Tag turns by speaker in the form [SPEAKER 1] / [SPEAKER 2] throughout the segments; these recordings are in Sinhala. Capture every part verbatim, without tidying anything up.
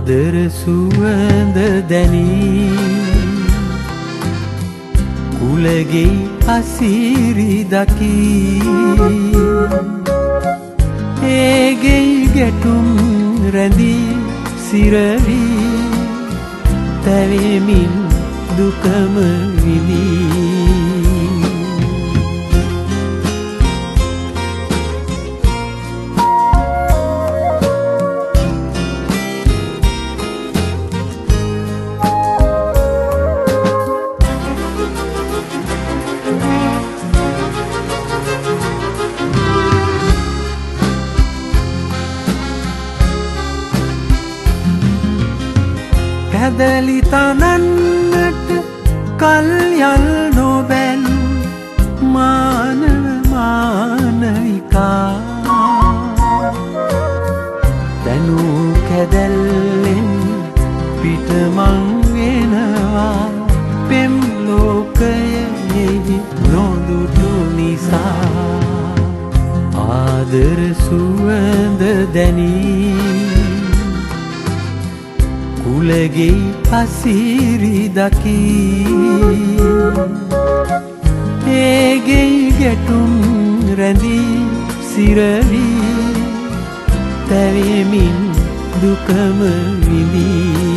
[SPEAKER 1] ආදර සුවඳ දැනී කුලගේ අසිරි දකී ඒගේ ගැටුම් රැඳී සිරවි තැවෙමින් දුකම විඳී පැදලි තනන්නට කල් යල් නොබැලු මානව මානවිකා දැනූ කැදැල්ලෙන් පිටමං වෙනවා පෙම් ලෝකයෙහි නොදුටු නිසා ආදර සුවඳ දැනී කුලගේ අසිරි දකී ඒගේ ගැටුම් රැඳී සිරවි තැවෙමින් දුකම විඳී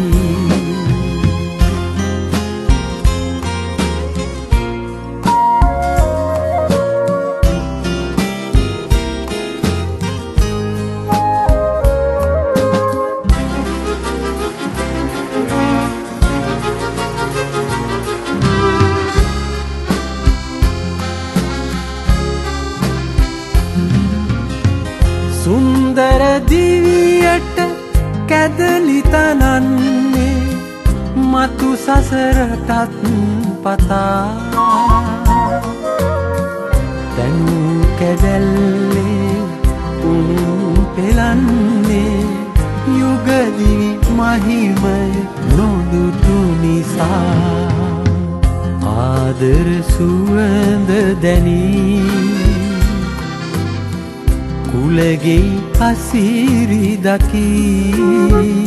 [SPEAKER 1] සුන්දර දිවියට කැදලි තනන්නේ මතු සසරටත් පතා දැනූ කැදැල්ලේ උණුම් පෙලන්නේ යුගදිවි මහිමය නොදුටු නිසා ආදර සුවඳ දැනී කුලගේ අසිරි දකී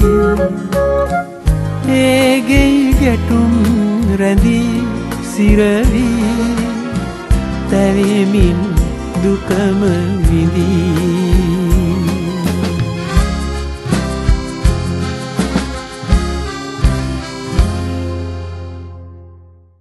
[SPEAKER 1] ඒගේ ගැටුම් රැඳී සිරවි තැවෙමින් දුකම විඳී